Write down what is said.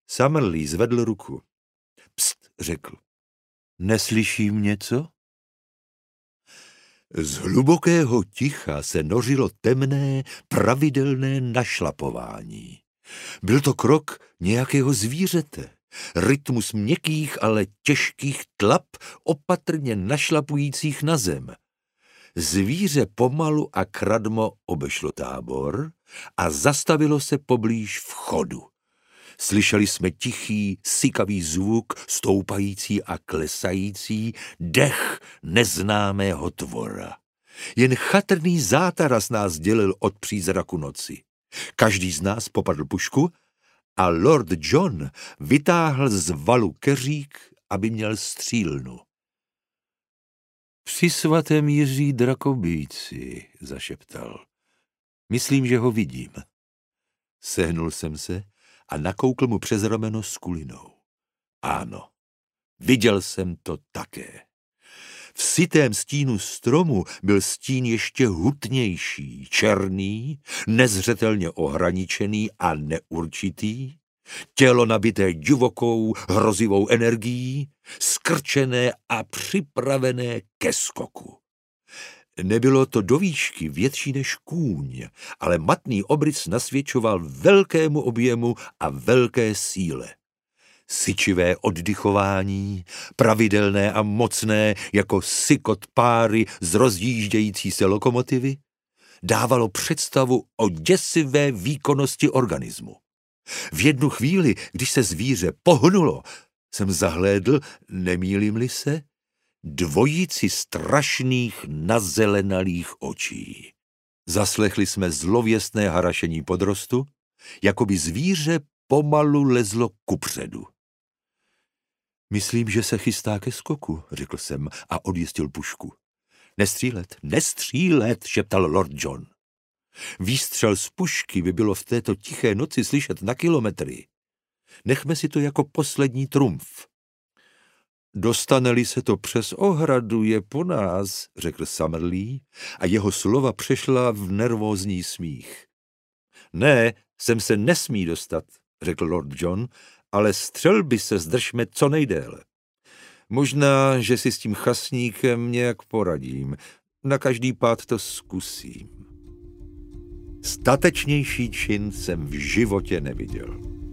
Summerlee zvedl ruku. Pst, řekl. Neslyším něco? Z hlubokého ticha se nořilo temné, pravidelné našlapování. Byl to krok nějakého zvířete. Rytmus měkkých, ale těžkých tlap opatrně našlapujících na zem. Zvíře pomalu a kradmo obešlo tábor a zastavilo se poblíž vchodu. Slyšeli jsme tichý, sykavý zvuk, stoupající a klesající, dech neznámého tvora. Jen chatrný zátaras nás dělil od přízraku noci. Každý z nás popadl pušku a Lord John vytáhl z valu keřík, aby měl střílnu. Při svatém Jiří Drakobíci, zašeptal. Myslím, že ho vidím. Sehnul jsem se a nakoukl mu přes rameno s kulinou. Ano, viděl jsem to také. V sytém stínu stromu byl stín ještě hutnější, černý, nezřetelně ohraničený a neurčitý, tělo nabité divokou, hrozivou energií, skrčené a připravené ke skoku. Nebylo to do výšky větší než kůň, ale matný obrys nasvědčoval velkému objemu a velké síle. Syčivé oddychování, pravidelné a mocné jako sykot páry z rozjíždějící se lokomotivy, dávalo představu o děsivé výkonnosti organismu. V jednu chvíli, když se zvíře pohnulo, jsem zahlédl, nemýlím-li se, dvojici strašných nazelenalých očí. Zaslechli jsme zlověstné harašení podrostu, jako by zvíře pomalu lezlo kupředu. Myslím, že se chystá ke skoku, řekl jsem a odjistil pušku. Nestřílet, nestřílet, šeptal Lord John. Výstřel z pušky by bylo v této tiché noci slyšet na kilometry. Nechme si to jako poslední trumf. Dostane-li se to přes ohradu, je po nás, řekl Summerlee a jeho slova přešla v nervózní smích. Ne, sem se nesmí dostat, řekl Lord John, ale střelby se zdržme co nejdéle. Možná, že si s tím chasníkem nějak poradím. Na každý pád to zkusím. Statečnější čin jsem v životě neviděl.